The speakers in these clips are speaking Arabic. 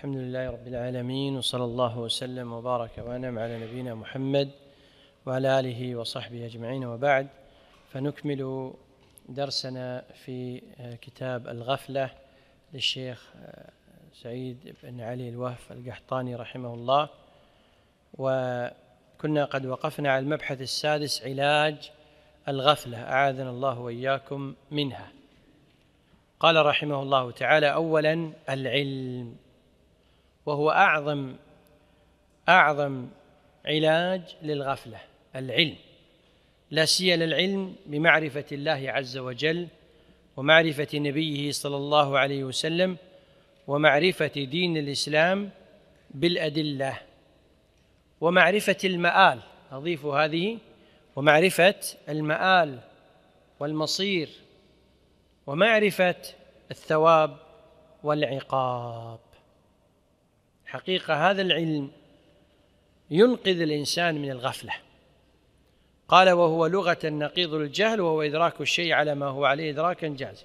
الحمد لله رب العالمين، وصلى الله وسلم وبارك وأنعم على نبينا محمد وعلى آله وصحبه أجمعين، وبعد، فنكمل درسنا في كتاب الغفلة للشيخ سعيد بن علي الوهف القحطاني رحمه الله. وكنا قد وقفنا على المبحث السادس: علاج الغفلة، أعاذنا الله وإياكم منها. قال رحمه الله تعالى: أولا العلم، وهو أعظم علاج للغفلة. العلم، لا سيما العلم بمعرفة الله عز وجل، ومعرفة نبيه صلى الله عليه وسلم، ومعرفة دين الإسلام بالأدلة، ومعرفة المآل، أضيف هذه، ومعرفة المآل والمصير، ومعرفة الثواب والعقاب. حقيقة هذا العلم ينقذ الإنسان من الغفلة. قال: وهو لغة نقيض الجهل، وهو إدراك الشيء على ما هو عليه إدراكا جازما.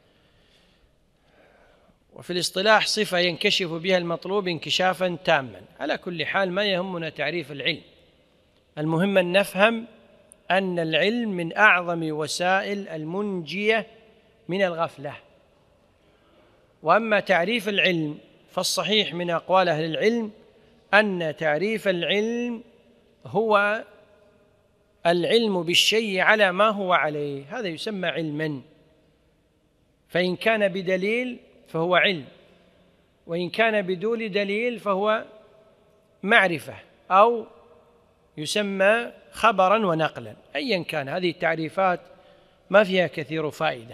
وفي الاصطلاح صفة ينكشف بها المطلوب انكشافا تاما. على كل حال ما يهمنا تعريف العلم، المهم أن نفهم أن العلم من أعظم وسائل المنجية من الغفلة. وأما تعريف العلم فالصحيح من أقوال أهل العلم أن تعريف العلم هو العلم بالشيء على ما هو عليه، هذا يسمى علما. فإن كان بدليل فهو علم، وإن كان بدون دليل فهو معرفة، أو يسمى خبرا ونقلا. أيا كان، هذه التعريفات ما فيها كثير فائدة.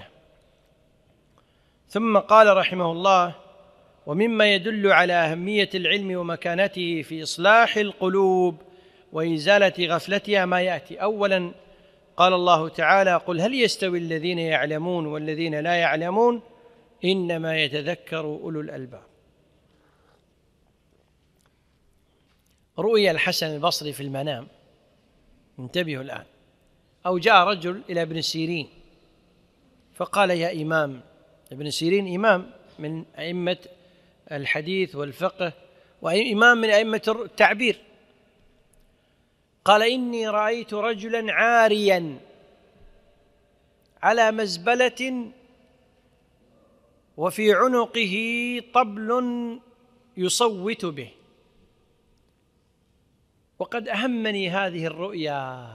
ثم قال رحمه الله: ومما يدل على أهمية العلم ومكانته في إصلاح القلوب وإزالة غفلتها ما يأتي. أولا قال الله تعالى: قل هل يستوي الذين يعلمون والذين لا يعلمون إنما يتذكر أولو الألباب. رؤي الحسن البصري في المنام، انتبهوا الآن، أو جاء رجل إلى ابن سيرين فقال: يا إمام. ابن سيرين إمام من أئمة الحديث والفقه، وإمام من أئمة التعبير. قال: إني رأيت رجلا عاريا على مزبلة وفي عنقه طبل يصوت به، وقد أهمني هذه الرؤيا،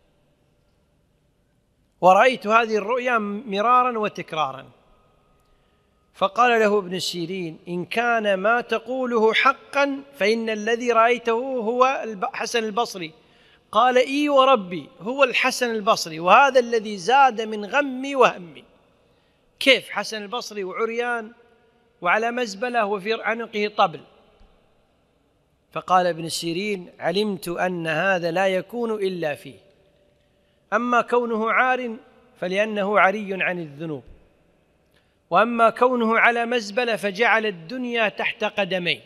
ورأيت هذه الرؤيا مرارا وتكرارا. فقال له ابن سيرين: إن كان ما تقوله حقا فإن الذي رأيته هو حسن البصري. قال: إي وربي هو الحسن البصري، وهذا الذي زاد من غمي وهمي. كيف حسن البصري وعريان وعلى مزبلة وفي عنقه طبل؟ فقال ابن سيرين: علمت أن هذا لا يكون إلا فيه. أما كونه عار فلأنه عري عن الذنوب، وأما كونه على مزبلة فجعل الدنيا تحت قدميه،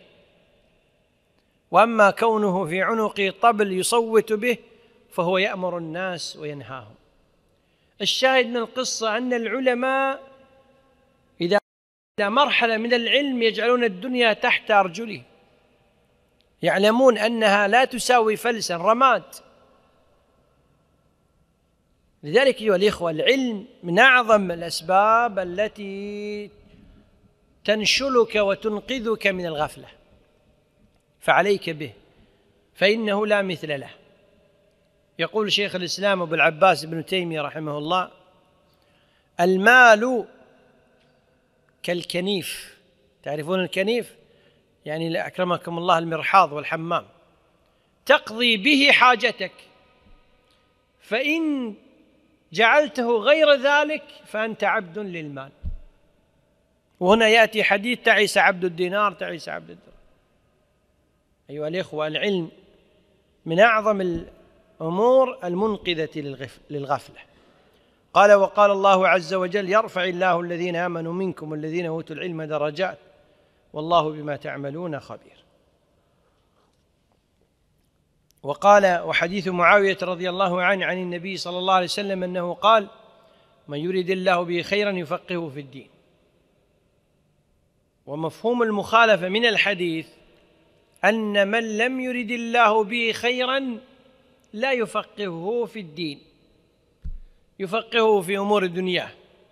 وأما كونه في عنقه طبل يصوت به فهو يأمر الناس وينهاهم. الشاهد من القصة أن العلماء إذا مرحلة من العلم يجعلون الدنيا تحت أرجلهم، يعلمون أنها لا تساوي فلسا، رماد. لذلك أيها الإخوة، العلم من أعظم الأسباب التي تنشلك وتنقذك من الغفلة، فعليك به، فإنه لا مثل له. يقول شيخ الإسلام أبو العباس ابن تيمية رحمه الله: المال كالكنيف. تعرفون الكنيف؟ يعني أكرمكم الله المرحاض والحمام، تقضي به حاجتك، فإن جعلته غير ذلك فأنت عبد للمال. وهنا يأتي حديث: تعس عبد الدينار، تعس عبد الدرهم. أيها الإخوة، العلم من أعظم الأمور المنقذة للغفلة. قال: وقال الله عز وجل: يرفع الله الذين آمنوا منكم والذين أوتوا العلم درجات والله بما تعملون خبير. وقال: وحديث معاوية رضي الله عنه عن النبي صلى الله عليه وسلم أنه قال: من يريد الله به خيرا يفقهه في الدين. ومفهوم المخالفة من الحديث أن من لم يرد الله به خيرا لا يفقهه في الدين، يفقهه في أمور دنياه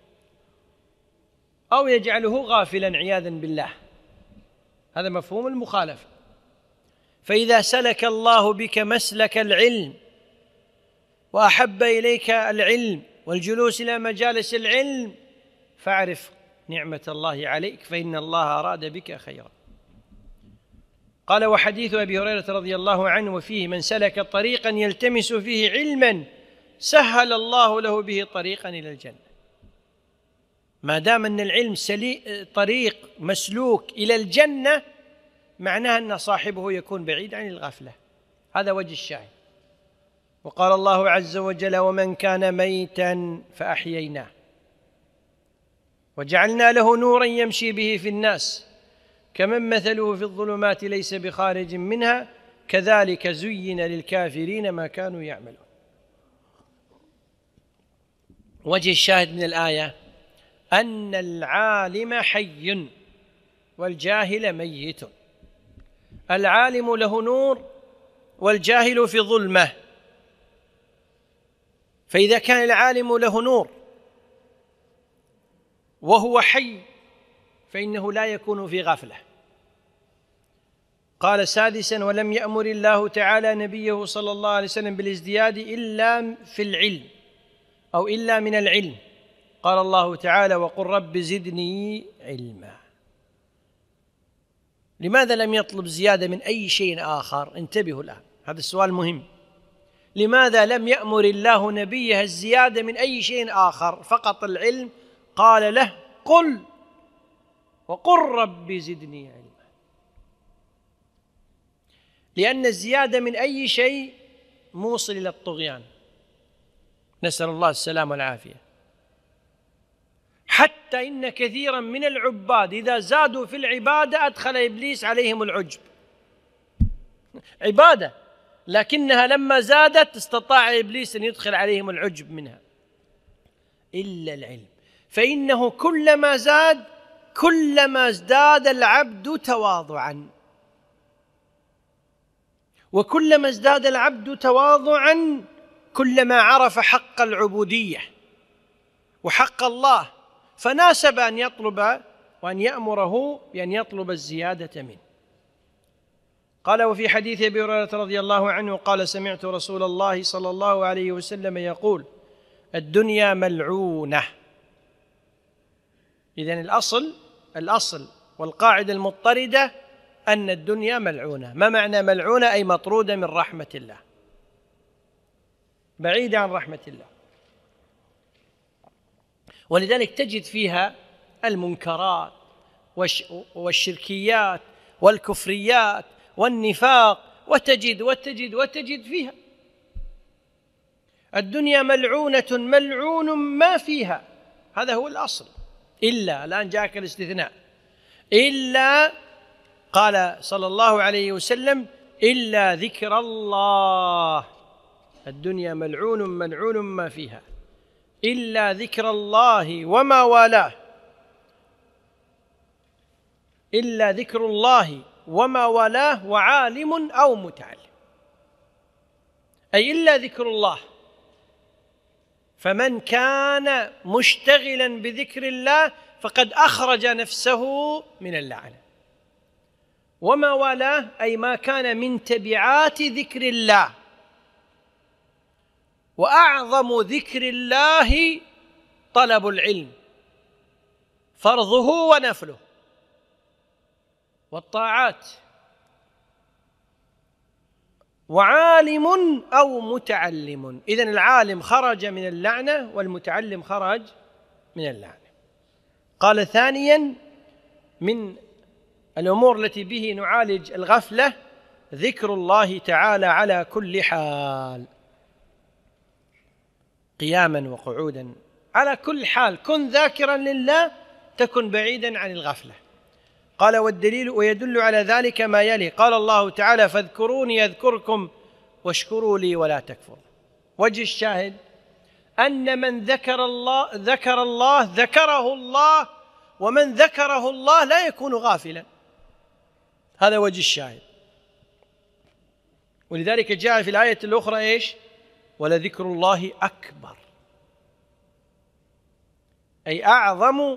أو يجعله غافلا عياذا بالله. هذا مفهوم المخالفة. فإذا سلك الله بك مسلك العلم وأحب إليك العلم والجلوس إلى مجالس العلم فاعرف نعمة الله عليك، فإن الله أراد بك خيرا. قال: وحديث أبي هريرة رضي الله عنه وفيه: من سلك طريقا يلتمس فيه علما سهل الله له به طريقا إلى الجنة. ما دام أن العلم طريق مسلوك إلى الجنة معناها أن صاحبه يكون بعيد عن الغفلة. هذا وجه الشاهد. وقال الله عز وجل: ومن كان ميتا فأحييناه وجعلنا له نورا يمشي به في الناس كمن مثله في الظلمات ليس بخارج منها كذلك زين للكافرين ما كانوا يعملون. وجه الشاهد من الآية أن العالم حي والجاهل ميت. العالم له نور والجاهل في ظلمة. فإذا كان العالم له نور وهو حي فإنه لا يكون في غفلة. قال: سادسا: ولم يأمر الله تعالى نبيه صلى الله عليه وسلم بالازدياد إلا في العلم أو إلا من العلم. قال الله تعالى: وقل رب زدني علما. لماذا لم يطلب زيادة من أي شيء آخر؟ انتبهوا الآن، هذا السؤال مهم. لماذا لم يأمر الله نبيه الزيادة من أي شيء آخر؟ فقط العلم. قال له: قل وقل رب زدني علما. لأن الزيادة من أي شيء موصل إلى الطغيان، نسأل الله السلامة والعافية. حتى إن كثيرا من العباد إذا زادوا في العبادة أدخل إبليس عليهم العجب. عبادة لكنها لما زادت استطاع إبليس أن يدخل عليهم العجب منها. إلا العلم، فإنه كلما زاد كلما ازداد العبد تواضعا، وكلما ازداد العبد تواضعا كلما عرف حق العبودية وحق الله، فناسب أن يطلب وأن يأمره بأن يطلب الزيادة منه. قال: وفي حديث أبي هريرة رضي الله عنه قال: سمعت رسول الله صلى الله عليه وسلم يقول: الدنيا ملعونة. إذن الأصل والقاعدة المضطردة أن الدنيا ملعونة. ما معنى ملعونة؟ أي مطرودة من رحمة الله، بعيدة عن رحمة الله. ولذلك تجد فيها المنكرات والشركيات والكفريات والنفاق، وتجد فيها. الدنيا ملعونة ملعون ما فيها، هذا هو الأصل. إلا الآن جاءك الاستثناء، إلا قال صلى الله عليه وسلم: إلا ذكر الله. الدنيا ملعون ملعون ما فيها إلا ذكر الله وما والاه، إلا ذكر الله وما والاه وعالم أو متعلم. أي إلا ذكر الله، فمن كان مشتغلا بذكر الله فقد أخرج نفسه من اللعنة. وما والاه أي ما كان من تبعات ذكر الله. وأعظم ذكر الله طلب العلم، فرضه ونفله والطاعات. وعالم أو متعلم. إذن العالم خرج من اللعنة والمتعلم خرج من اللعنة. قال: ثانيا من الأمور التي به نعالج الغفلة ذكر الله تعالى على كل حال، قياما وقعودا، على كل حال كن ذاكرا لله تكن بعيدا عن الغفلة. قال: والدليل ويدل على ذلك ما يلي. قال الله تعالى: فاذكروني أذكركم واشكروا لي ولا تكفرون. وجه الشاهد أن من ذكر الله ذكره الله ومن ذكره الله لا يكون غافلا. هذا وجه الشاهد. ولذلك جاء في الآية الأخرى إيش؟ ولذكر الله أكبر، أي أعظم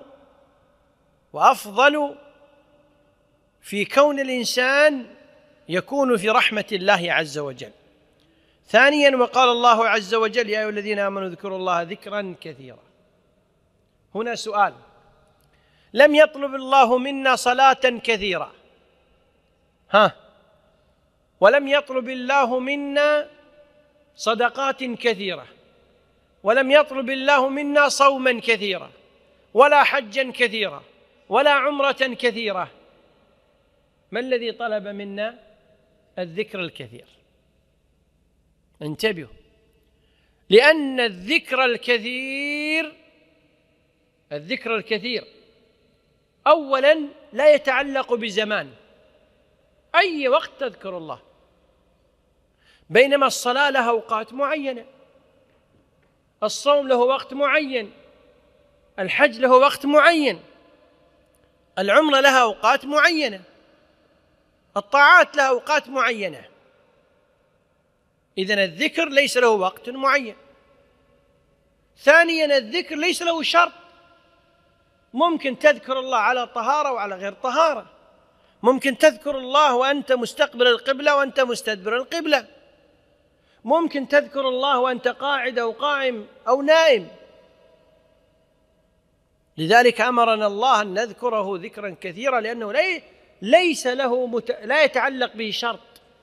وأفضل في كون الإنسان يكون في رحمة الله عز وجل. ثانيا، وقال الله عز وجل يا أيها الذين آمنوا اذكروا الله ذكرا كثيرا. هنا سؤال: لم يطلب الله منا صلاة كثيرة، ولم يطلب الله منا صدقات كثيرة، ولم يطلب الله منا صوما كثيرا، ولا حجا كثيرا، ولا عمرة كثيرة. ما الذي طلب منا؟ الذكر الكثير. انتبهوا، لأن الذكر الكثير أولا لا يتعلق بزمان، أي وقت تذكر الله، بينما الصلاة لها أوقات معينة، الصوم له وقت معين، الحج له وقت معين، العمرة لها أوقات معينة، الطاعات لها أوقات معينة. إذن الذكر ليس له وقت معين. ثانيا، الذكر ليس له شرط، ممكن تذكر الله على طهارة وعلى غير طهارة، ممكن تذكر الله وأنت مستقبل القبلة وأنت مستدبر القبلة، ممكن تذكر الله وأنت قاعد أو قائم أو نائم. لذلك أمرنا الله أن نذكره ذكرا كثيرا، لأنه ليس له لا يتعلق به شرط،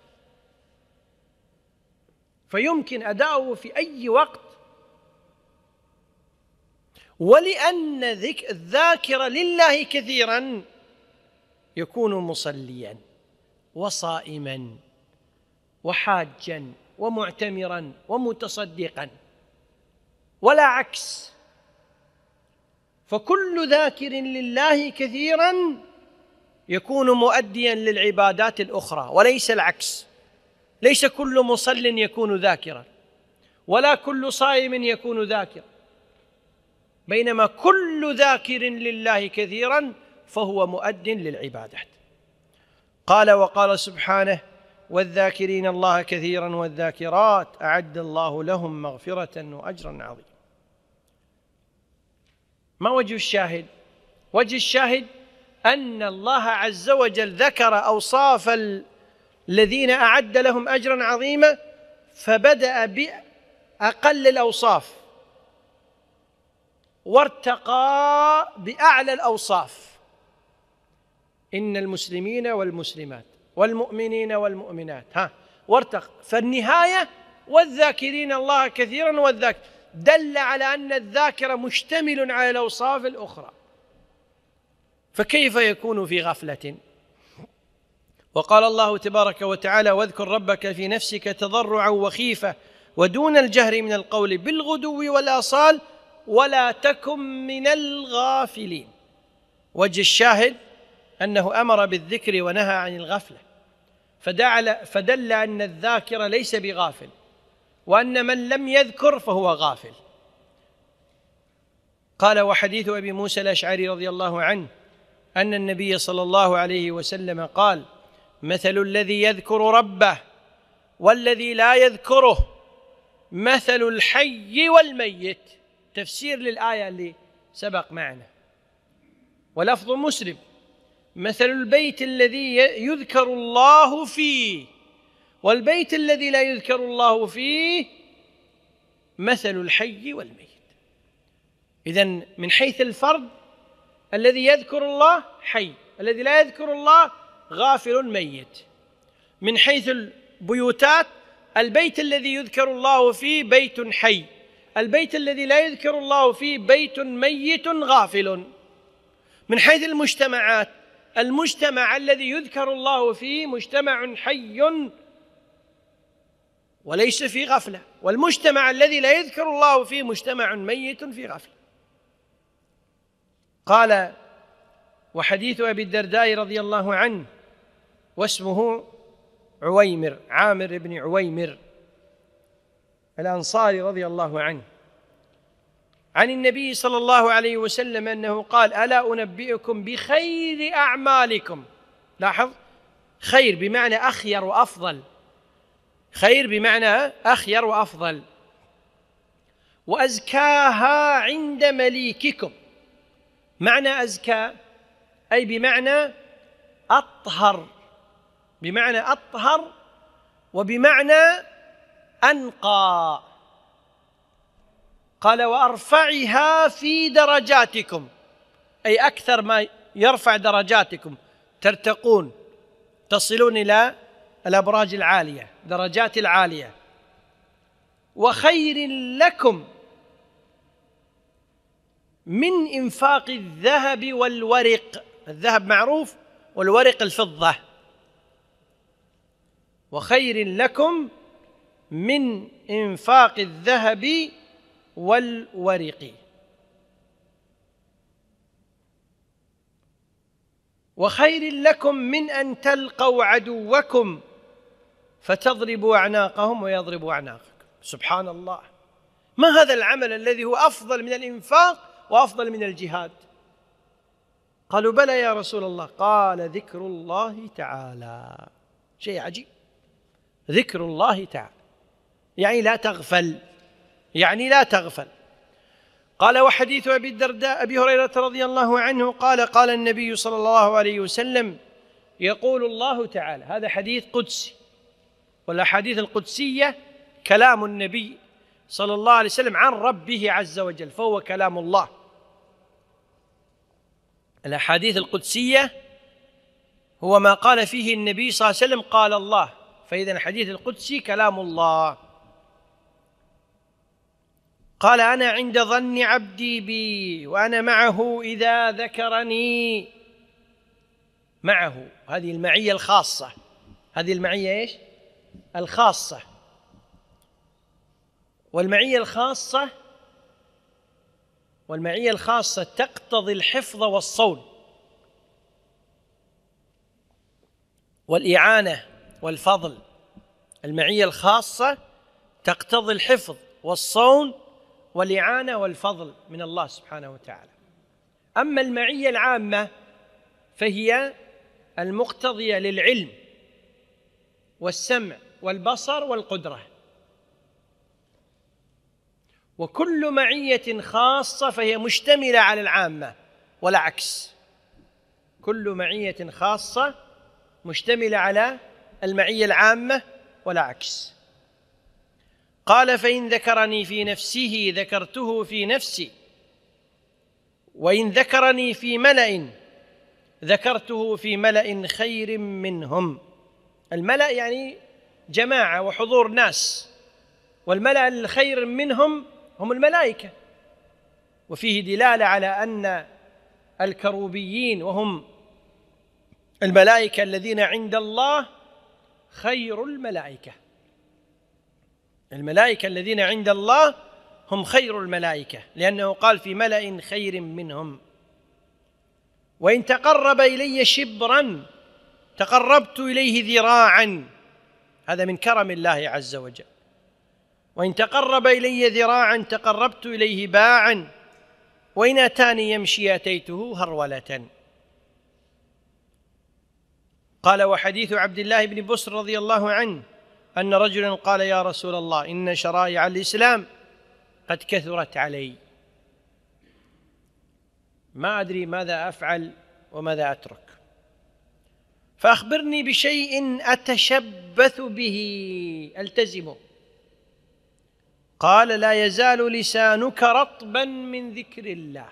فيمكن أداؤه في أي وقت. ولأن الذاكر لله كثيرا يكون مصليا وصائما وحاجا ومعتمرا ومتصدقا، ولا عكس. فكل ذاكر لله كثيرا يكون مؤديا للعبادات الأخرى، وليس العكس. ليس كل مصل يكون ذاكرا، ولا كل صائم يكون ذاكرا، بينما كل ذاكر لله كثيرا فهو مؤد للعبادات. قال وقال سبحانه: والذاكرين الله كثيرا والذاكرات أعد الله لهم مغفرة وأجرا عظيما. ما وجه الشاهد؟ وجه الشاهد أن الله عز وجل ذكر أوصاف الذين أعد لهم أجرا عظيما، فبدأ بأقل الأوصاف وارتقى بأعلى الأوصاف: إن المسلمين والمسلمات والمؤمنين والمؤمنات وارتقى. فالنهاية والذاكرين الله كثيرا والذاكر دل على أن الذاكر مشتمل على الأوصاف الأخرى، فكيف يكون في غفلة؟ وقال الله تبارك وتعالى: واذكر ربك في نفسك تضرعا وخيفة ودون الجهر من القول بالغدو والآصال ولا تكن من الغافلين. وجه الشاهد أنه أمر بالذكر ونهى عن الغفلة، فدل أن الذاكر ليس بغافل، وأن من لم يذكر فهو غافل. قال: وحديث أبي موسى الأشعري رضي الله عنه أن النبي صلى الله عليه وسلم قال: مثل الذي يذكر ربه والذي لا يذكره مثل الحي والميت. تفسير للآية اللي سبق معنا، ولفظ مسلم: مثل البيت الذي يذكر الله فيه والبيت الذي لا يذكر الله فيه مثل الحي والميت. إذن من حيث الفرد الذي يذكر الله حي، الذي لا يذكر الله غافل ميت. من حيث البيوتات البيت الذي يذكر الله فيه بيت حي، البيت الذي لا يذكر الله فيه بيت ميت غافل. من حيث المجتمعات المجتمع الذي يذكر الله فيه مجتمع حي وليس في غفلة، والمجتمع الذي لا يذكر الله فيه مجتمع ميت في غفلة. قال: وحديث أبي الدرداء رضي الله عنه واسمه عويمر، عامر بن عويمر الأنصاري رضي الله عنه، عن النبي صلى الله عليه وسلم أنه قال: ألا أنبئكم بخير أعمالكم. لاحظ، خير بمعنى أخير وأفضل، خير بمعنى أخير وأفضل. وأزكاها عند مليككم. معنى أزكى أي بمعنى أطهر، بمعنى أطهر وبمعنى أنقى. قال: وأرفعها في درجاتكم، أي أكثر ما يرفع درجاتكم، ترتقون، تصلون إلى الأبراج العالية، درجات العالية. وخير لكم من إنفاق الذهب والورق. الذهب معروف، والورق الفضة. وخير لكم من إنفاق الذهب والورق. وخير لكم من أن تلقوا عدوكم فتضربوا أعناقهم ويضربوا أعناقكم. سبحان الله، ما هذا العمل الذي هو أفضل من الإنفاق وأفضل من الجهاد؟ قالوا: بلى يا رسول الله. قال: ذكر الله تعالى. شيء عجيب، ذكر الله تعالى يعني لا تغفل، يعني لا تغفل. قال: وحديث أبي الدرداء أبي هريرة رضي الله عنه قال: قال النبي صلى الله عليه وسلم: يقول الله تعالى. هذا حديث قدسي، والأحاديث القدسية كلام النبي صلى الله عليه وسلم عن ربه عز وجل، فهو كلام الله. الأحاديث القدسية هو ما قال فيه النبي صلى الله عليه وسلم قال الله، فإذا الحديث القدسي كلام الله. قال: أنا عند ظن عبدي بي وأنا معه إذا ذكرني. معه، هذه المعية الخاصة، هذه المعية إيش؟ الخاصة. والمعية الخاصة تقتضي الحفظ والصون والإعانة والفضل. المعية الخاصة تقتضي الحفظ والصون والإعانة والفضل من الله سبحانه وتعالى. أما المعية العامة فهي المقتضية للعلم والسمع والبصر والقدرة. وكل معية خاصة فهي مشتملة على العامة والعكس. كل معية خاصة مشتملة على المعية العامة والعكس. قال: فإن ذكرني في نفسه ذكرته في نفسي، وإن ذكرني في ملأ ذكرته في ملأ خير منهم. الملأ يعني جماعة وحضور ناس، والملأ الخير منهم هم الملائكة. وفيه دلالة على أن الكروبيين وهم الملائكة الذين عند الله خير الملائكة. الملائكة الذين عند الله هم خير الملائكة، لأنه قال في ملأ خير منهم. وإن تقرب إلي شبرا تقربت إليه ذراعا. هذا من كرم الله عز وجل. وإن تقرب إلي ذراعا تقربت إليه باعا، وإن أتاني يمشي أتيته هرولة. قال: وحديث عبد الله بن بسر رضي الله عنه أن رجلا قال: يا رسول الله، إن شرائع الإسلام قد كثرت علي، ما أدري ماذا أفعل وماذا أترك، فأخبرني بشيء أتشبث به ألتزمه. قال: لا يزال لسانك رطبا من ذكر الله.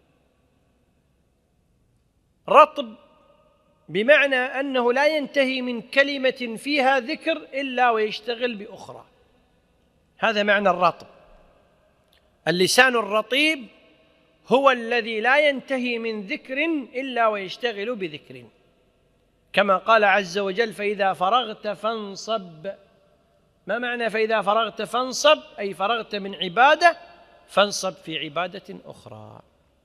رطب بمعنى أنه لا ينتهي من كلمة فيها ذكر إلا ويشتغل بأخرى. هذا معنى الرطب. اللسان الرطيب هو الذي لا ينتهي من ذكر إلا ويشتغل بذكر، كما قال عز وجل: فإذا فرغت فانصب. ما معنى فإذا فرغت فانصب؟ أي فرغت من عبادة فانصب في عبادة أخرى.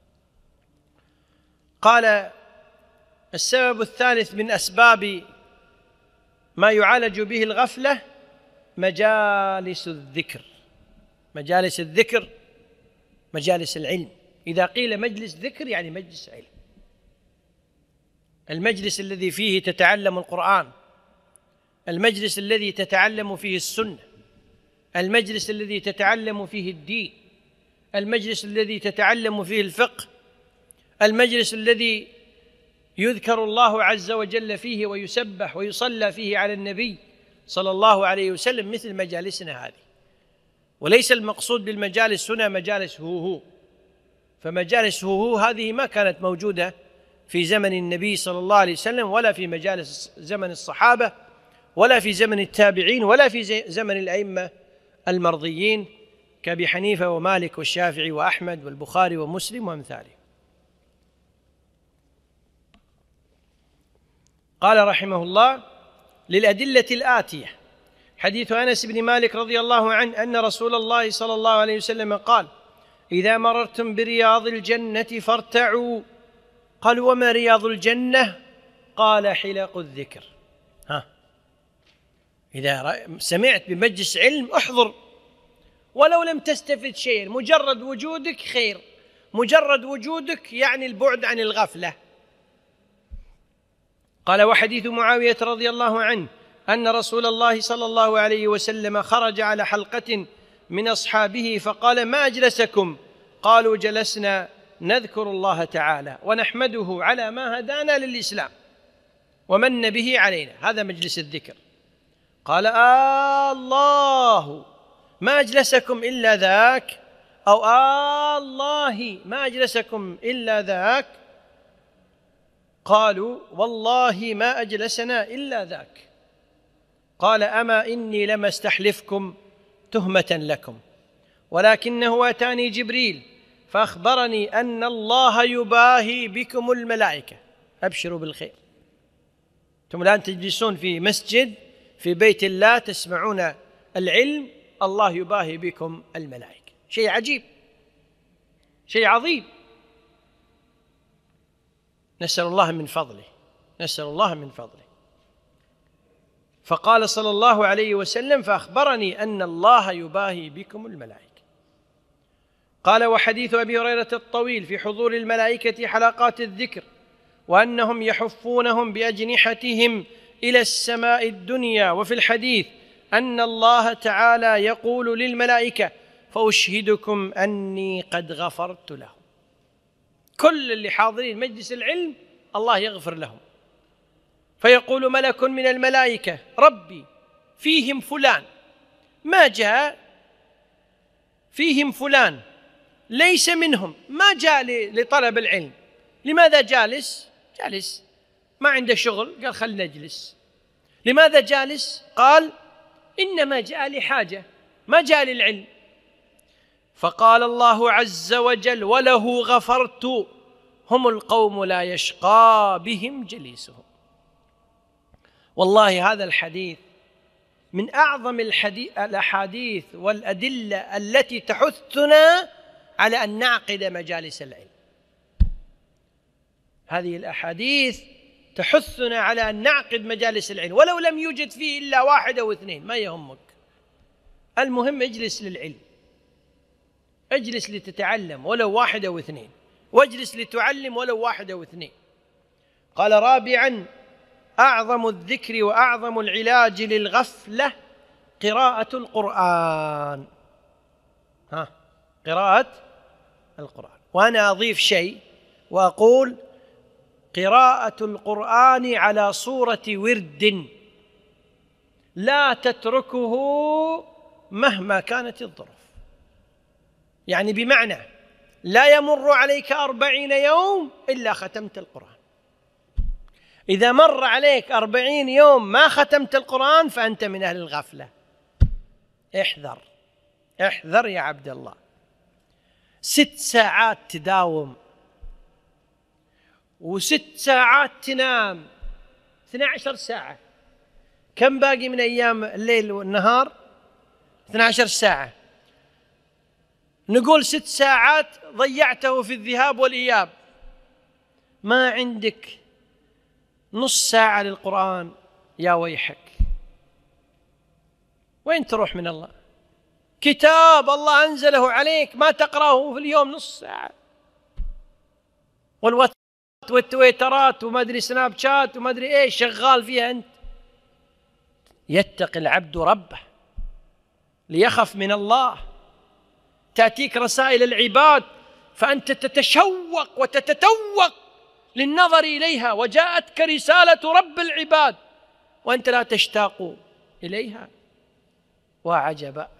قال: السبب الثالث من أسباب ما يعالج به الغفلة مجالس الذكر. مجالس الذكر مجالس العلم. إذا قيل مجلس ذكر يعني مجلس علم، المجلس الذي فيه تتعلم القرآن، المجلس الذي تتعلم فيه السنة، المجلس الذي تتعلم فيه الدين، المجلس الذي تتعلم فيه الفقه، المجلس الذي يذكر الله عز وجل فيه ويسبح ويصلى فيه على النبي صلى الله عليه وسلم، مثل مجالسنا هذه. وليس المقصود بالمجالس هنا مجالس هو، فمجالس هو هذه ما كانت موجودة في زمن النبي صلى الله عليه وسلم، ولا في مجالس زمن الصحابة، ولا في زمن التابعين، ولا في زمن الأئمة المرضيين كأبي حنيفة ومالك والشافعي وأحمد والبخاري ومسلم وأمثاله. قال رحمه الله: للأدلة الآتية حديث أنس بن مالك رضي الله عنه أن رسول الله صلى الله عليه وسلم قال: إذا مررتم برياض الجنة فارتعوا. قالوا: وما رياض الجنة؟ قال: حلق الذكر. إذا سمعت بمجلس علم احضر، ولو لم تستفد شيئا، مجرد وجودك خير، مجرد وجودك يعني البعد عن الغفلة. قال: وحديث معاوية رضي الله عنه أن رسول الله صلى الله عليه وسلم خرج على حلقة من أصحابه فقال: ما أجلسكم؟ قالوا: جلسنا نذكر الله تعالى ونحمده على ما هدانا للإسلام ومن به علينا. هذا مجلس الذكر. قال: الله ما أجلسكم إلا ذاك، أو الله ما أجلسكم إلا ذاك. قالوا: والله ما أجلسنا إلا ذاك. قال: أما إني لما استحلفكم تهمة لكم، ولكنه أتاني جبريل فأخبرني أن الله يباهي بكم الملائكة. أبشروا بالخير. أنتم الآن تجلسون في مسجد في بيت الله تسمعون العلم، الله يباهي بكم الملائكة. شيء عجيب، شيء عظيم. نسأل الله من فضله، نسأل الله من فضله. فقال صلى الله عليه وسلم: فأخبرني أن الله يباهي بكم الملائكة. قال: وحديث أبي هريرة الطويل في حضور الملائكة حلقات الذكر، وأنهم يحفونهم بأجنحتهم إلى السماء الدنيا. وفي الحديث أن الله تعالى يقول للملائكة: فأشهدكم أني قد غفرت لهم. كل اللي حاضرين مجلس العلم الله يغفر لهم. فيقول ملك من الملائكة: ربي فيهم فلان ما جاء، فيهم فلان ليس منهم، ما جاء لطلب العلم. لماذا جالس؟ جالس ما عنده شغل، قال خلنا نجلس. لماذا جالس؟ قال إنما جاء لحاجة، ما جاء للعلم. فقال الله عز وجل: وله غفرت، هم القوم لا يشقى بهم جليسهم. والله هذا الحديث من أعظم الأحاديث والأدلة التي تحثنا على أن نعقد مجالس العلم. هذه الأحاديث تحثنا على أن نعقد مجالس العلم، ولو لم يوجد فيه إلا واحد أو اثنين ما يهمك، المهم اجلس للعلم، اجلس لتتعلم ولو واحد أو اثنين، واجلس لتعلم ولو واحد أو اثنين. قال: رابعا: أعظم الذكر وأعظم العلاج للغفلة قراءة القرآن. قراءة القرآن. وأنا أضيف شيء وأقول: قراءة القرآن على صورة ورد لا تتركه مهما كانت الظروف. يعني بمعنى لا يمر عليك 40 يوم إلا ختمت القرآن. إذا مر عليك 40 يوم ما ختمت القرآن فأنت من أهل الغفلة. احذر، احذر يا عبد الله. 6 ساعات تداوم و6 ساعات تنام، 12 ساعة. كم باقي من أيام الليل والنهار؟ 12 ساعة. نقول 6 ساعات ضيعته في الذهاب والإياب، ما عندك نص ساعة للقرآن، يا ويحك. وين تروح من الله؟ كتاب الله أنزله عليك ما تقرأه في اليوم نص ساعة، والتويترات وما أدري سناب شات وما أدري إيش شغال فيها أنت. يتقي العبد ربه ليخف من الله. تأتيك رسائل العباد فأنت تتشوق وتتتوق للنظر إليها، وجاءتك رسالة رب العباد وأنت لا تشتاق إليها. وعجبا.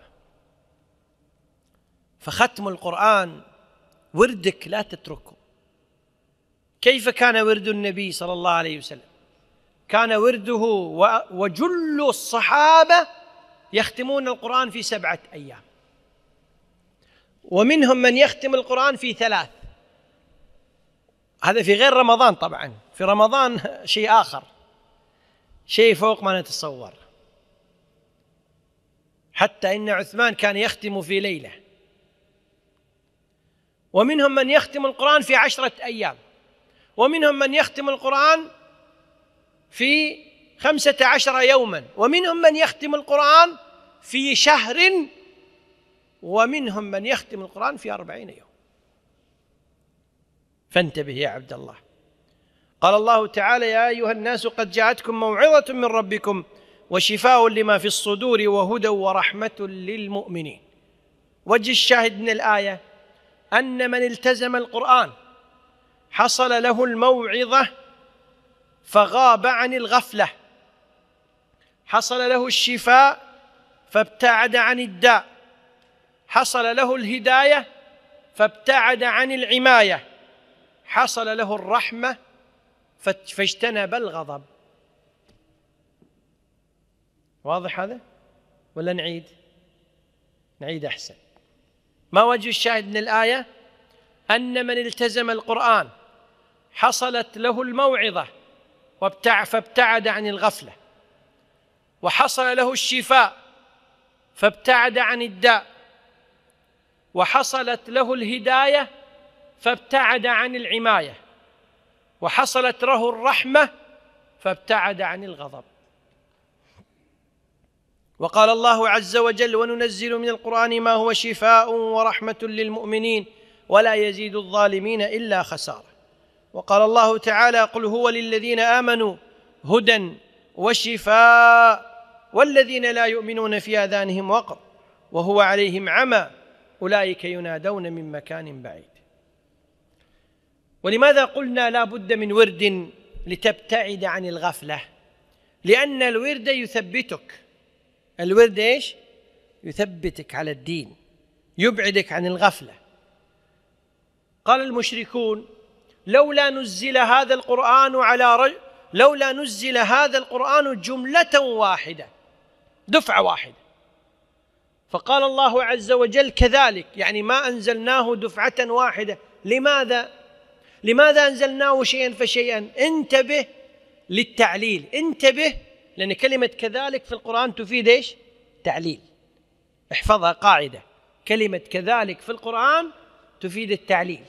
فختم القرآن وردك لا تتركه. كيف كان ورد النبي صلى الله عليه وسلم؟ كان ورده وجل الصحابة يختمون القرآن في 7 أيام، ومنهم من يختم القرآن في 3. هذا في غير رمضان طبعا، في رمضان شيء آخر، شيء فوق ما نتصور. حتى إن عثمان كان يختم في ليلة. ومنهم من يختم القرآن في 10 أيام، ومنهم من يختم القرآن في 15 يوما، ومنهم من يختم القرآن في شهر، ومنهم من يختم القرآن في 40 يوم. فانتبه يا عبد الله. قال الله تعالى: يا أيها الناس قد جاءتكم موعظة من ربكم وشفاء لما في الصدور وهدى ورحمة للمؤمنين. وجه الشاهد من الآية أن من التزم القرآن حصل له الموعظة فغاب عن الغفلة، حصل له الشفاء فابتعد عن الداء، حصل له الهداية فابتعد عن العماية، حصل له الرحمة فاجتنب الغضب. واضح هذا ولا نعيد أحسن؟ ما وجه الشاهد من الآية؟ أن من التزم القرآن حصلت له الموعظة فابتعد عن الغفلة، وحصل له الشفاء فابتعد عن الداء، وحصلت له الهداية فابتعد عن العماية، وحصلت له الرحمة فابتعد عن الغضب. وقال الله عز وجل: وننزل من القرآن ما هو شفاء ورحمة للمؤمنين ولا يزيد الظالمين إلا خسارة. وقال الله تعالى: قل هو للذين آمنوا هدى وشفاء والذين لا يؤمنون في آذانهم وقر وهو عليهم عمى أولئك ينادون من مكان بعيد. ولماذا قلنا لا بد من ورد لتبتعد عن الغفلة؟ لأن الورد يثبتك. الورد إيش؟ يثبتك على الدين، يبعدك عن الغفلة. قال المشركون: لولا نزل هذا القرآن جملة واحدة، دفعة واحدة. فقال الله عز وجل: كذلك، يعني ما أنزلناه دفعة واحدة. لماذا أنزلناه شيئا فشيئا؟ انتبه للتعليل، انتبه، لأن كلمة كذلك في القرآن تفيد إيش؟ تعليل. احفظها قاعدة: كلمة كذلك في القرآن تفيد التعليل.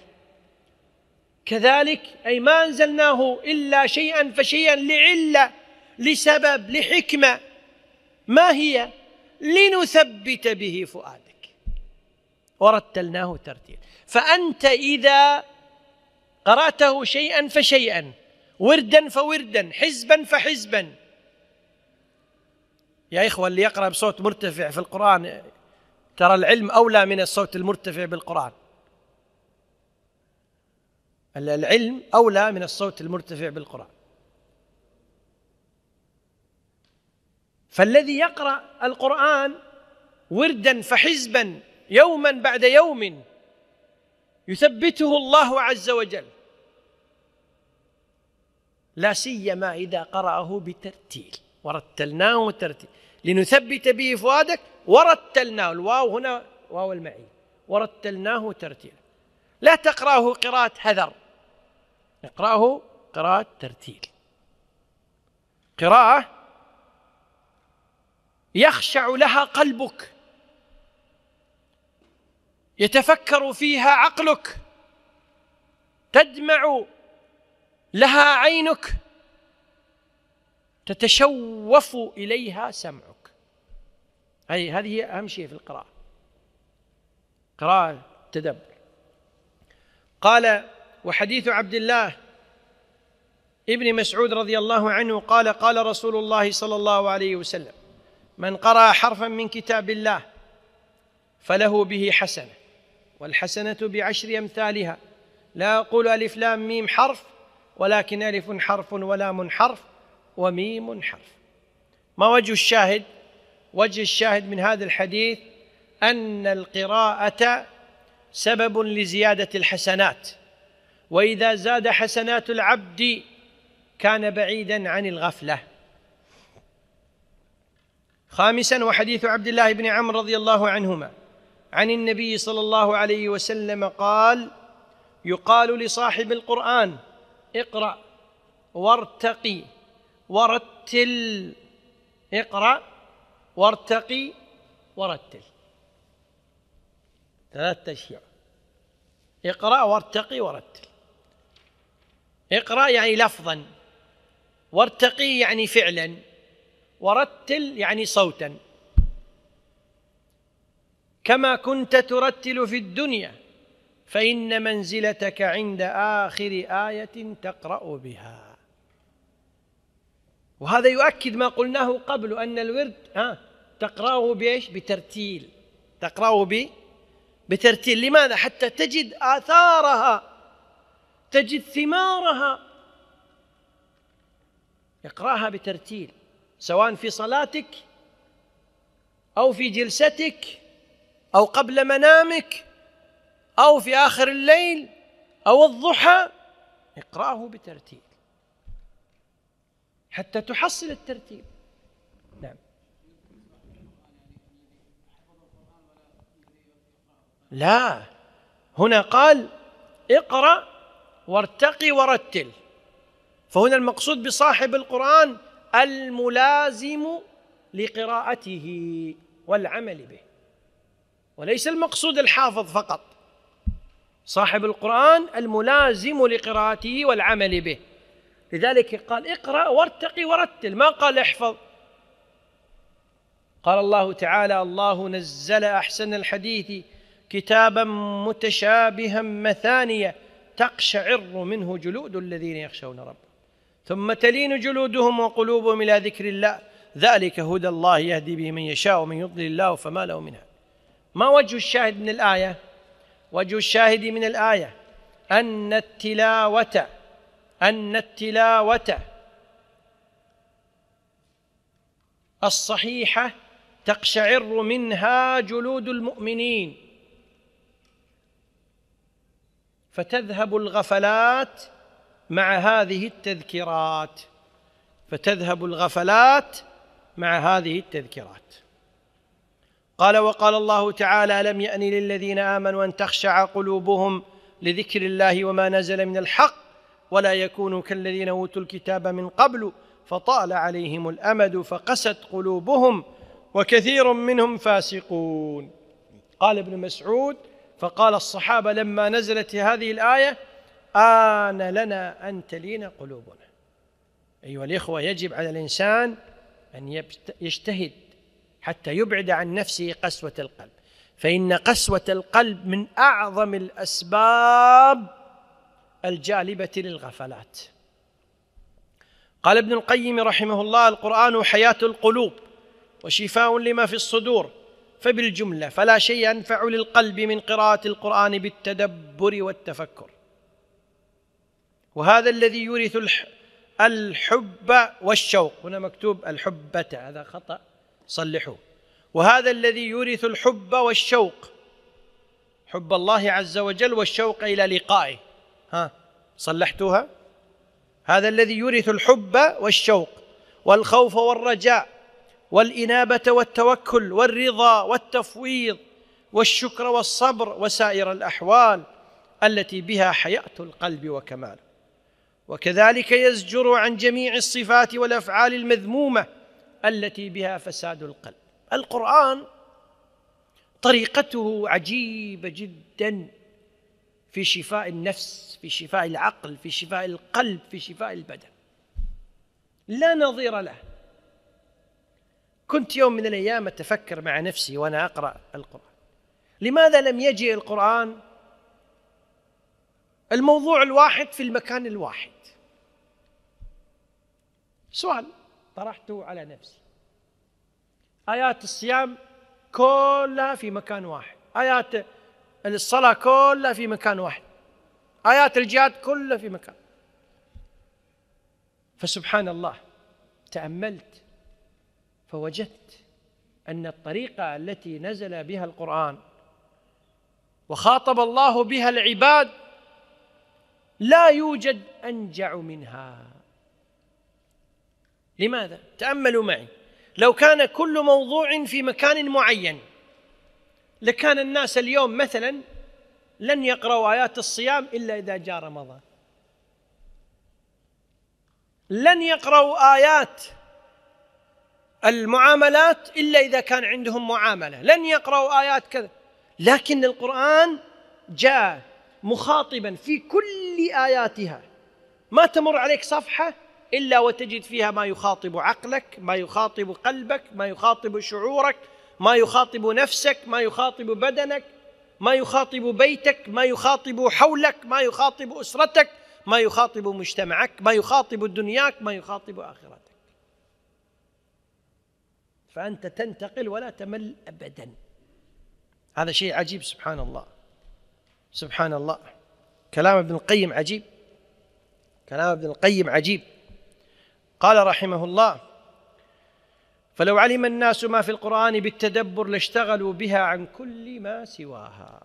كذلك أي ما أنزلناه إلا شيئا فشيئا لعلة، لسبب، لحكمة. ما هي؟ لنثبت به فؤادك ورتلناه ترتيلا. فأنت إذا قرأته شيئا فشيئا، وردا فوردا، حزبا فحزبا. يا إخوة، اللي يقرأ بصوت مرتفع في القرآن ترى العلم أولى من الصوت المرتفع بالقرآن. العلم أولى من الصوت المرتفع بالقرآن. فالذي يقرأ القرآن وردا فحزبا يوما بعد يوم يثبته الله عز وجل، لا سيما إذا قرأه بترتيل. ورتلناه ترتيل لنثبت به فؤادك ورتلناه، الواو هنا واو المعي، ورتلناه ترتيلا. لا تقرأه قراءة هذر، اقرأه قراءة ترتيل، قراءة يخشع لها قلبك، يتفكر فيها عقلك، تدمع لها عينك، تتشوف إليها سمعك. هذه أهم شيء في القراءة. قراءة تدبر. قال: وحديث عبد الله ابن مسعود رضي الله عنه قال: قال رسول الله صلى الله عليه وسلم: من قرأ حرفا من كتاب الله فله به حسنة، والحسنة بعشر أمثالها، لا أقول ألف لام ميم حرف، ولكن ألف حرف ولام حرف وميم حرف. ما وجه الشاهد؟ وجه الشاهد من هذا الحديث أن القراءة سبب لزيادة الحسنات، وإذا زاد حسنات العبد كان بعيداً عن الغفلة. خامساً، وحديث عبد الله بن عمرو رضي الله عنهما عن النبي صلى الله عليه وسلم قال: يقال لصاحب القرآن: اقرأ وارتقي ورتل. اقرأ وارتقي ورتل، ثلاثة أشياء: اقرأ وارتقي ورتل. اقرأ يعني لفظاً، وارتقي يعني فعلاً، ورتل يعني صوتاً. كما كنت ترتل في الدنيا فإن منزلتك عند آخر آية تقرأ بها. وهذا يؤكد ما قلناه قبل، أن الورد تقرأه بإيش؟ بترتيل. تقرأه بترتيل. لماذا؟ حتى تجد آثارها، تجد ثمارها. اقرأها بترتيل، سواء في صلاتك أو في جلستك أو قبل منامك أو في آخر الليل أو الضحى. اقرأه بترتيل حتى تحصل الترتيب. نعم. لا، هنا قال: اقرأ وارتقي ورتل، فهنا المقصود بصاحب القرآن الملازم لقراءته والعمل به، وليس المقصود الحافظ فقط. صاحب القرآن الملازم لقراءته والعمل به. لذلك قال: اقرأ وارتقي ورتل، ما قال احفظ. قال الله تعالى: الله نزل أحسن الحديث كتابا متشابها مثانية تقشعر منه جلود الذين يخشون ربهم ثم تلين جلودهم وقلوبهم إلى ذكر الله ذلك هدى الله يهدي به من يشاء ومن يضلل الله فما له من هاد. ما وجه الشاهد من الآية؟ وجه الشاهد من الآية أن التلاوة الصحيحة تقشعر منها جلود المؤمنين، فتذهب الغفلات مع هذه التذكيرات. قال: وقال الله تعالى: ألم يأن للذين آمنوا أن تخشع قلوبهم لذكر الله وما نزل من الحق ولا يكونوا كالذين أوتوا الكتاب من قبل فطال عليهم الأمد فقست قلوبهم وكثير منهم فاسقون. قال ابن مسعود: فقال الصحابة لما نزلت هذه الآية: آن لنا أن تلين قلوبنا. أيها الإخوة، يجب على الإنسان أن يجتهد حتى يبعد عن نفسه قسوة القلب، فإن قسوة القلب من أعظم الأسباب الجالبة للغفلات. قال ابن القيم رحمه الله: القرآن حياة القلوب وشفاء لما في الصدور، فبالجملة فلا شيء أنفع للقلب من قراءة القرآن بالتدبر والتفكر، وهذا الذي يورث الحب والشوق. هنا مكتوب الحبة، هذا خطأ، صلحوه. وهذا الذي يورث الحب والشوق، حب الله عز وجل والشوق إلى لقائه. صلحتوها؟ هذا الذي يورث الحب والشوق والخوف والرجاء والإنابة والتوكل والرضا والتفويض والشكر والصبر وسائر الأحوال التي بها حياة القلب وكماله. وكذلك يزجر عن جميع الصفات والأفعال المذمومة التي بها فساد القلب. القرآن طريقته عجيبة جدا في شفاء النفس، في شفاء العقل، في شفاء القلب، في شفاء البدن، لا نظير له. كنت يوم من الأيام أتفكر مع نفسي وأنا أقرأ القرآن، لماذا لم يجئ القرآن الموضوع الواحد في المكان الواحد؟ سؤال طرحته على نفسي. آيات الصيام كلها في مكان واحد، آيات الصلاة كلها في مكان واحد، آيات الجهاد كلها في مكان. فسبحان الله، تأملت فوجدت أن الطريقة التي نزل بها القرآن وخاطب الله بها العباد لا يوجد أنجع منها. لماذا؟ تأملوا معي، لو كان كل موضوع في مكان معين لكان الناس اليوم مثلا لن يقرأوا آيات الصيام إلا إذا جاء رمضان، لن يقرأوا آيات المعاملات إلا إذا كان عندهم معاملة، لن يقرأوا آيات كذا. لكن القرآن جاء مخاطبا في كل آياتها، ما تمر عليك صفحة إلا وتجد فيها ما يخاطب عقلك، ما يخاطب قلبك، ما يخاطب شعورك، ما يخاطب نفسك، ما يخاطب بدنك، ما يخاطب بيتك، ما يخاطب حولك، ما يخاطب أسرتك، ما يخاطب مجتمعك، ما يخاطب دنياك، ما يخاطب آخرتك. فأنت تنتقل ولا تمل أبدا. هذا شيء عجيب، سبحان الله سبحان الله. كلام ابن القيم عجيب، كلام ابن القيم عجيب. قال رحمه الله: فلو علم الناس ما في القرآن بالتدبر لاشتغلوا بها عن كل ما سواها.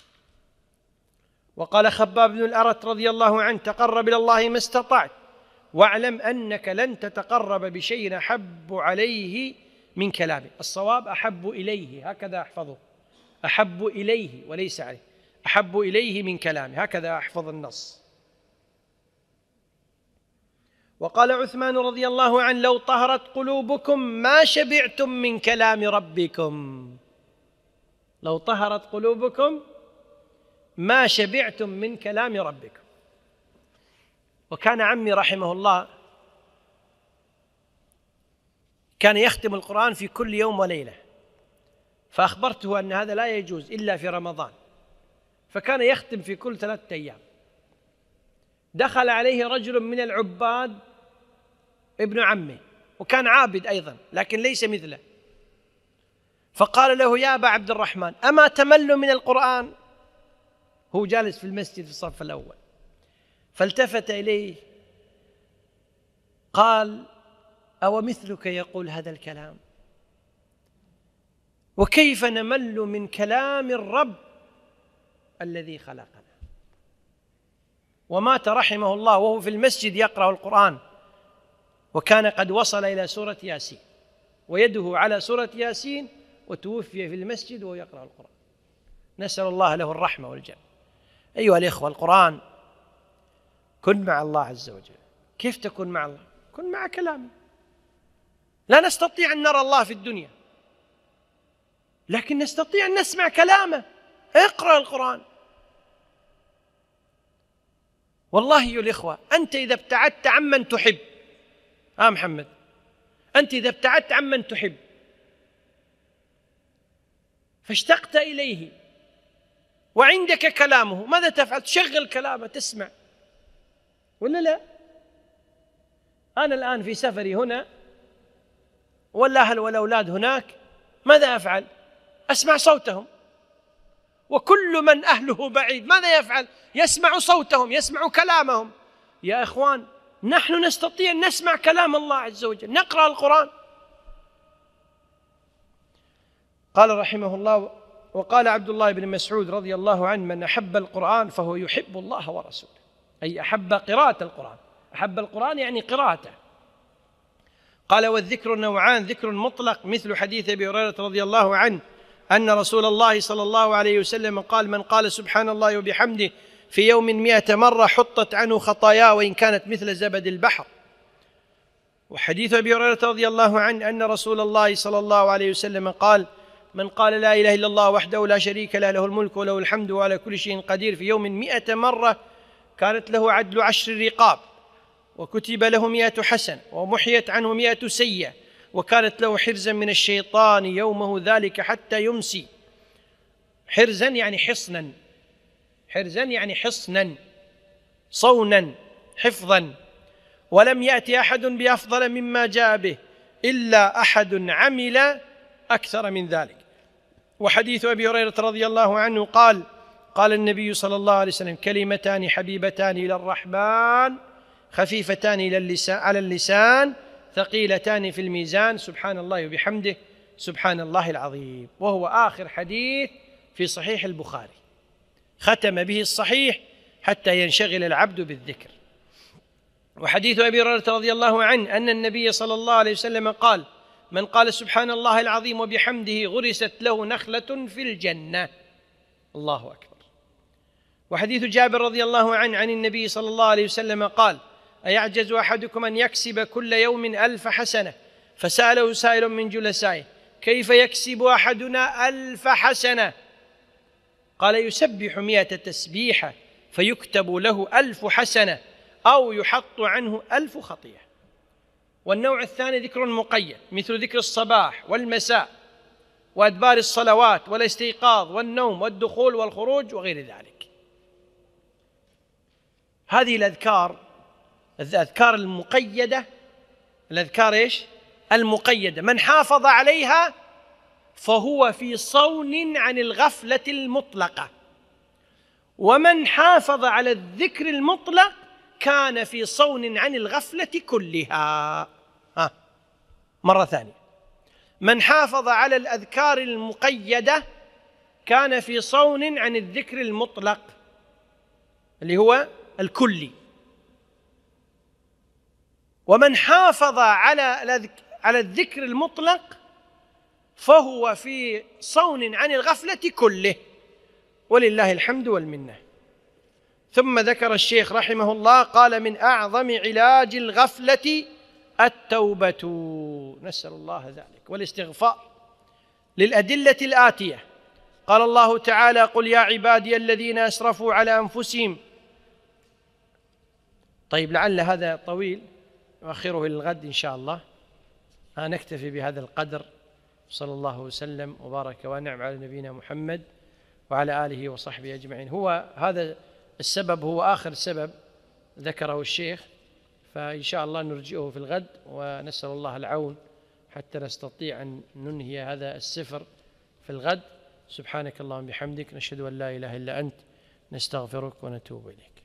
وقال خباب بن الأرت رضي الله عنه: تقرب إلى الله ما استطعت، واعلم أنك لن تتقرب بشيء أحب عليه من كلامه. الصواب أحب إليه، هكذا أحفظه، أحب إليه وليس عليه، أحب إليه من كلامه، هكذا أحفظ النص. وقال عثمان رضي الله عنه: لو طهرت قلوبكم ما شبعتم من كلام ربكم. لو طهرت قلوبكم ما شبعتم من كلام ربكم. وكان عمي رحمه الله كان يختم القرآن في كل يوم وليلة، فأخبرته أن هذا لا يجوز إلا في رمضان، فكان يختم في كل 3 أيام. دخل عليه رجل من العباد ابن عمه، وكان عابد أيضا لكن ليس مثله، فقال له: يا أبا عبد الرحمن، أما تمل من القرآن؟ هو جالس في المسجد في الصف الأول، فالتفت إليه قال: أو مثلك يقول هذا الكلام؟ وكيف نمل من كلام الرب الذي خلقنا؟ ومات رحمه الله وهو في المسجد يقرأ القرآن، وكان قد وصل إلى سورة ياسين ويده على سورة ياسين، وتوفي في المسجد وهو يقرأ القرآن. نسأل الله له الرحمة والجنة. أيها الإخوة، القرآن كن مع الله عز وجل. كيف تكون مع الله؟ كن مع كلامه. لا نستطيع أن نرى الله في الدنيا، لكن نستطيع أن نسمع كلامه. اقرأ القرآن. والله يا الإخوة، أنت إذا ابتعدت عمن تحب، محمد، أنت إذا ابتعدت عمن تحب فاشتقت إليه وعندك كلامه، ماذا تفعل؟ تشغل كلامه تسمع، ولا لا؟ أنا الآن في سفري هنا والأهل والأولاد هناك، ماذا أفعل؟ أسمع صوتهم. وكل من أهله بعيد ماذا يفعل؟ يسمع صوتهم، يسمع كلامهم. يا إخوان، نحن نستطيع أن نسمع كلام الله عز وجل، نقرأ القرآن. قال رحمه الله: وقال عبد الله بن مسعود رضي الله عنه: من أحب القرآن فهو يحب الله ورسوله، أي أحب قراءة القرآن. أحب القرآن يعني قراءته. قال: والذكر نوعان: ذكر مطلق مثل حديث أبي هريرة رضي الله عنه أن رسول الله صلى الله عليه وسلم قال: من قال سبحان الله وبحمده في يوم 100 مرة حطت عنه خطاياه وإن كانت مثل زبد البحر. وحديث أبي هريرة رضي الله عنه أن رسول الله صلى الله عليه وسلم قال: من قال لا إله إلا الله وحده لا شريك له، له الملك وله الحمد وعلى كل شيء قدير، في يوم 100 مرة كانت له عدل 10 رقاب، وكتب له 100 حسنة، ومحيت عنه 100 سيئة، وكانت له حرزا من الشيطان يومه ذلك حتى يمسي. حرزا يعني حصنا، حرزا يعني حصنا، صونا، حفظا. ولم يأتي أحد بأفضل مما جاء به إلا أحد عمل أكثر من ذلك. وحديث أبي هريرة رضي الله عنه قال: قال النبي صلى الله عليه وسلم: كلمتان حبيبتان إلى الرحمن خفيفتان على اللسان ثقيلتان في الميزان، سبحان الله وبحمده سبحان الله العظيم. وهو آخر حديث في صحيح البخاري، ختم به الصحيح حتى ينشغل العبد بالذكر. وحديث أبي هريرة رضي الله عنه أن النبي صلى الله عليه وسلم قال: من قال سبحان الله العظيم وبحمده غرست له نخلة في الجنة. الله أكبر. وحديث جابر رضي الله عنه عن النبي صلى الله عليه وسلم قال: أيعجز أحدكم أن يكسب كل يوم 1000 حسنة؟ فسأله سائل من جلسائه: كيف يكسب أحدنا 1000 حسنة؟ قال: يسبح 100 تسبيحة فيكتب له 1000 حسنة أو يحط عنه 1000 خطيئة. والنوع الثاني ذكر مقيد، مثل ذكر الصباح والمساء وأدبار الصلوات والاستيقاظ والنوم والدخول والخروج وغير ذلك. هذه الأذكار المقيدة، الأذكار إيش؟ المقيدة، من حافظ عليها فهو في صون عن الغفلة المطلقة، ومن حافظ على الذكر المطلق كان في صون عن الغفلة كلها. مرة ثانية، من حافظ على الأذكار المقيدة كان في صون عن الذكر المطلق اللي هو الكلي، ومن حافظ على الذكر المطلق فهو في صون عن الغفلة كله، ولله الحمد والمنة. ثم ذكر الشيخ رحمه الله قال: من أعظم علاج الغفلة التوبة، نسأل الله ذلك، والاستغفار، للأدلة الآتية. قال الله تعالى: قل يا عبادي الذين أسرفوا على أنفسهم. طيب، لعل هذا طويل، نؤخره إلى الغد إن شاء الله. نكتفي بهذا القدر. صلى الله وسلم وبارك ونعم على نبينا محمد وعلى آله وصحبه أجمعين. هو هذا السبب هو آخر سبب ذكره الشيخ، فإن شاء الله نرجئه في الغد، ونسأل الله العون حتى نستطيع أن ننهي هذا السفر في الغد. سبحانك اللهم وبحمدك، نشهد أن لا إله إلا أنت، نستغفرك ونتوب إليك.